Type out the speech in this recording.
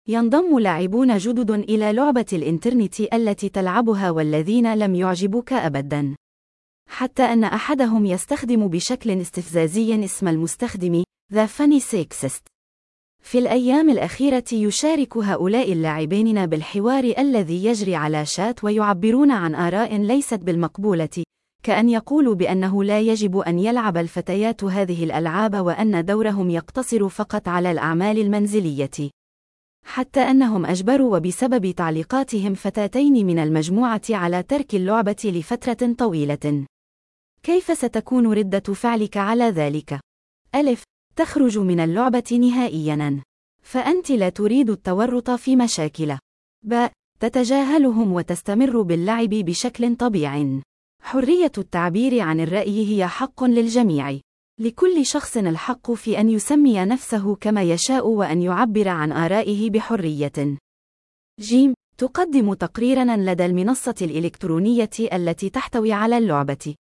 ينضم لاعبون جدد إلى لعبة الإنترنت التي تلعبها والذين لم يعجبوك أبداً. حتى أن أحدهم يستخدم بشكل استفزازي اسم المستخدم The Funny Sexist. في الأيام الأخيرة يشارك هؤلاء اللاعبين بالحوار الذي يجري على شات ويعبرون عن آراء ليست بالمقبولة، كأن يقولوا بأنه لا يجب أن يلعب الفتيات هذه الألعاب وأن دورهم يقتصر فقط على الأعمال المنزلية. حتى أنهم أجبروا وبسبب تعليقاتهم فتاتين من المجموعة على ترك اللعبة لفترة طويلة. كيف ستكون ردة فعلك على ذلك؟ ألف: تخرج من اللعبة نهائياً، فأنت لا تريد التورط في مشاكل. ب: تتجاهلهم وتستمر باللعب بشكل طبيعي. حرية التعبير عن الرأي هي حق للجميع. لكل شخص الحق في أن يسمي نفسه كما يشاء وأن يعبر عن آرائه بحرية. ج: تقدم تقريراً لدى المنصة الإلكترونية التي تحتوي على اللعبة.